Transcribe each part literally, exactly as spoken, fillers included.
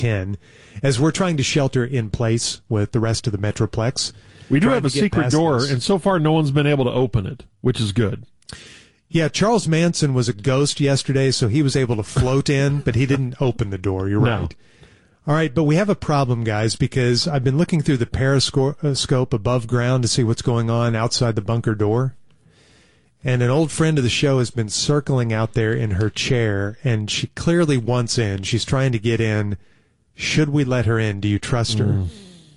ten, as we're trying to shelter in place with the rest of the Metroplex. We do Trying have a to get secret past door, this. and so far no one's been able to open it, which is good. Yeah, Charles Manson was a ghost yesterday, so he was able to float in, but he didn't open the door. You're No. right. All right, but we have a problem, guys, because I've been looking through the periscope above ground to see what's going on outside the bunker door. And an old friend of the show has been circling out there in her chair, and she clearly wants in. She's trying to get in. Should we let her in? Do you trust her? Mm.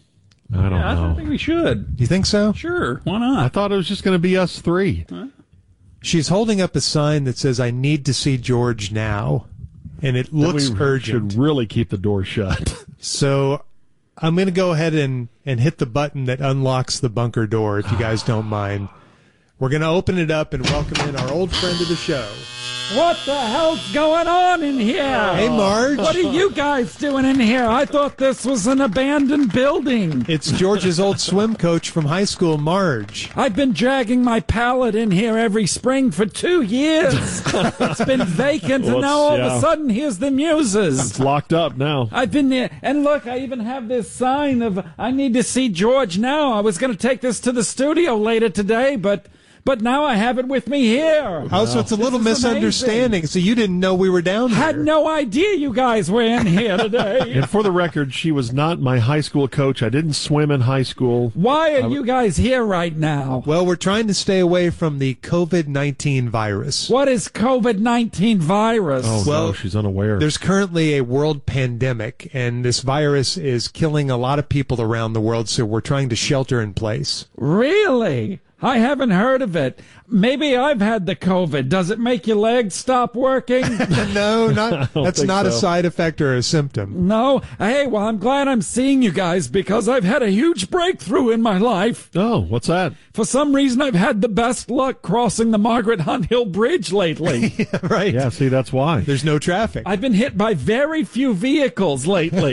I don't yeah, know. I think we should. You think so? Sure, why I not? thought it was just going to be us three. Huh? She's holding up a sign that says, "I need to see George now." And it looks we urgent. should really keep the door shut. So I'm going to go ahead and, and hit the button that unlocks the bunker door, if you guys don't mind. We're going to open it up and welcome in our old friend of the show. What the hell's going on in here? Hey, Marge. What are you guys doing in here? I thought this was an abandoned building. It's George's old swim coach from high school, Marge. I've been dragging my pallet in here every spring for two years. It's been vacant, Well, and now all yeah. of a sudden, here's the muses. It's locked up now. I've been there, and look, I even have this sign of "I need to see George now." I was going to take this to the studio later today, but but now I have it with me here. Oh, so it's a little This is misunderstanding. So you didn't know we were down there. Had no idea you guys were in here today. And for the record, she was not my high school coach. I didn't swim in high school. Why are you guys here right now? Well, we're trying to stay away from the COVID nineteen virus. What is COVID nineteen virus? Oh, Well, no, she's unaware. There's currently a world pandemic, and this virus is killing a lot of people around the world, so we're trying to shelter in place. Really? I haven't heard of it. Maybe I've had the COVID. Does it make your legs stop working? No, not that's think not a so. side effect or a symptom. No? Hey, well, I'm glad I'm seeing you guys because I've had a huge breakthrough in my life. Oh, what's that? For some reason, I've had the best luck crossing the Margaret Hunt Hill Bridge lately. Right. Yeah, see, that's why. There's no traffic. I've been hit by very few vehicles lately.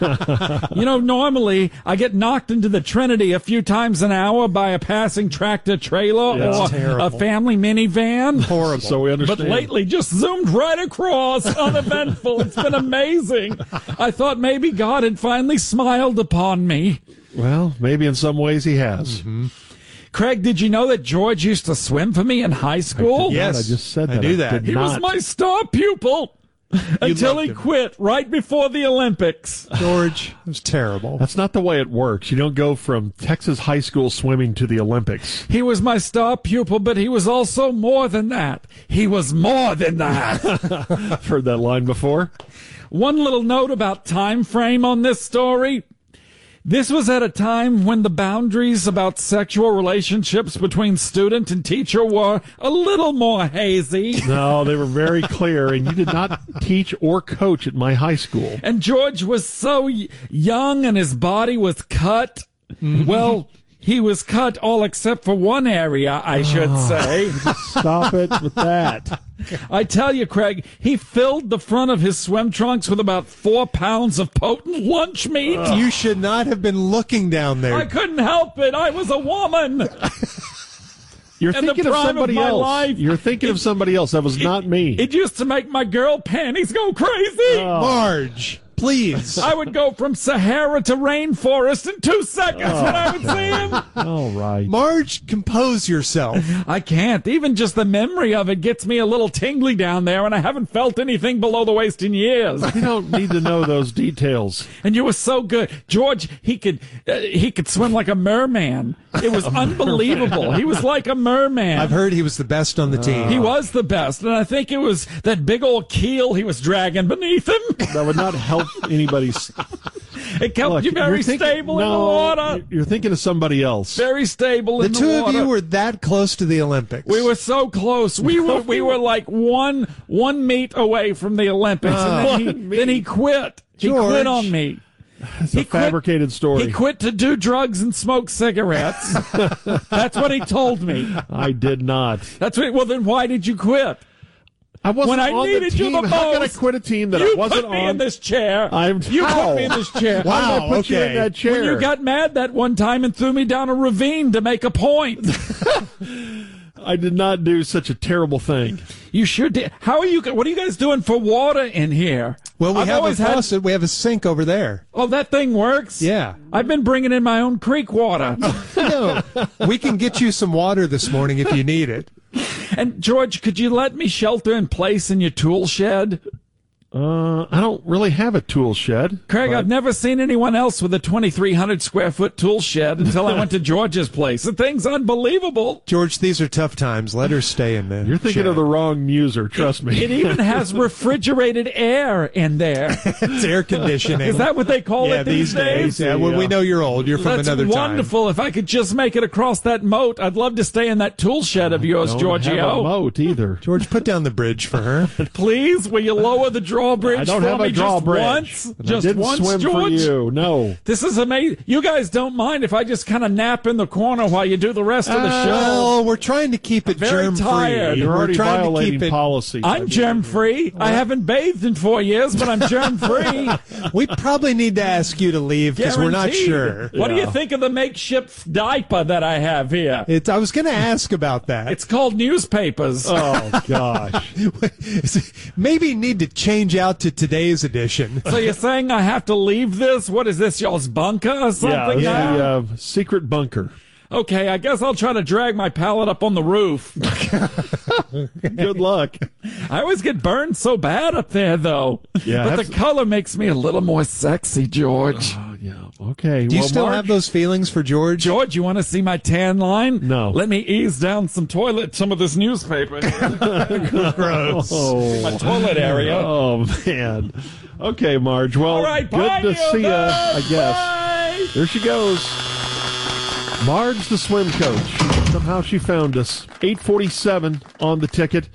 You know, normally I get knocked into the Trinity a few times an hour by a passing tractor trailer Yeah. or That's terrible. a family minivan. Horrible. So we understand. But lately, just zoomed right across, uneventful. It's been amazing. I thought maybe God had finally smiled upon me. Well, maybe in some ways he has. Mm-hmm. Craig, did you know that George used to swim for me in high school? did not. Yes, I just said I that. knew I that. did He was not. my star pupil until loved he him. quit right before the Olympics. George, it was terrible. That's not the way it works. You don't go from Texas high school swimming to the Olympics. He was my star pupil, but he was also more than that. He was more than that. I've heard that line before. One little note about time frame on this story. This was at a time when the boundaries about sexual relationships between student and teacher were a little more hazy. No, they were very clear, and you did not teach or coach at my high school. And George was so y- young and his body was cut. Well, he was cut all except for one area, I should say. Stop it with that. I tell you, Craig, he filled the front of his swim trunks with about four pounds of potent lunch meat. You should not have been looking down there. I couldn't help it. I was a woman. You're In the thinking of prime of somebody my else. life. You're thinking of somebody else. That was not me. It used to make my girl panties go crazy. Marge, please. I would go from Sahara to rainforest in two seconds when I would see him. All right. Marge, compose yourself. I can't. Even just the memory of it gets me a little tingly down there, and I haven't felt anything below the waist in years. You don't need to know those details. And you were so good, George. He could uh, he could swim like a merman. It was unbelievable. He was like a merman. I've heard he was the best on the team. He was the best, and I think it was that big old keel he was dragging beneath him. That would not help anybody's. It kept Look, you very you're thinking- stable in the no, water. You're thinking of somebody else. Very stable The in the two water. of you were that close to the Olympics. We were so close. We were we were like one one meet away from the Olympics, and then he, One meet. then he quit. He George. quit on me. It's He a quit- fabricated story. He quit to do drugs and smoke cigarettes. That's what he told me. I did not. That's what. Well, then why did you quit? I wasn't When I on needed the you team. the How can I most, quit a team that you I wasn't put me on? in this chair. I'm- you How? put me in this chair. Wow. How did I put you okay. in that chair? When you got mad that one time and threw me down a ravine to make a point. I did not do such a terrible thing. You sure did. How are you? What are you guys doing for water in here? Well, we I've have a always had- faucet. We have a sink over there. Oh, that thing works? Yeah. I've been bringing in my own creek water. No, we can get you some water this morning if you need it. And, George, could you let me shelter in place in your tool shed? Uh, I don't really have a tool shed. Craig, but- I've never seen anyone else with a twenty-three hundred square foot tool shed until I went to George's place. The thing's unbelievable. George, these are tough times. Let her stay in there. You're thinking shed. of the wrong muser, trust me. It even has refrigerated air in there. It's air conditioning. Is that what they call yeah, it these days? Yeah, well, we Yeah. know you're old. You're from That's another time. wonderful. If I could just make it across that moat, I'd love to stay in that tool shed of yours, Don't Giorgio. have a moat either. George, put down the bridge for her. Please, will you lower the drawbridge I don't for have me a drawbridge. just once? And Just I didn't once, swim George? for you. No. This is amazing. You guys don't mind if I just kind of nap in the corner while you do the rest of the show? Well, we're trying to keep it very germ tired. free. You're We're already trying to violating keep it. policy. I'm germ free. I haven't bathed in four years, but I'm germ free. We probably need to ask you to leave because we're not sure. What do you Yeah. think of the makeshift diaper that I have here? It's, I was going to ask about that. It's called newspapers. Oh, gosh. Maybe need to change out to today's edition. So you're saying I have to leave this? What is this, y'all's bunker or Yeah, something it's now? the uh, secret bunker. Okay, I guess I'll try to drag my pallet up on the roof. Good luck. I always get burned so bad up there, though. Yeah, but have the some- color makes me a little more sexy, George. Oh, yeah. Okay. Do you well, still Mark, have those feelings for George? George, you want to see my tan line? No. Let me ease down some toilet, some of this newspaper. here. Gross. Oh, my toilet area. oh, man. Okay, Marge. Well, All right, good bye, to see you, I Gilbert. guess. Bye. There she goes. Marge, the swim coach. Somehow she found us. eight forty-seven on the ticket.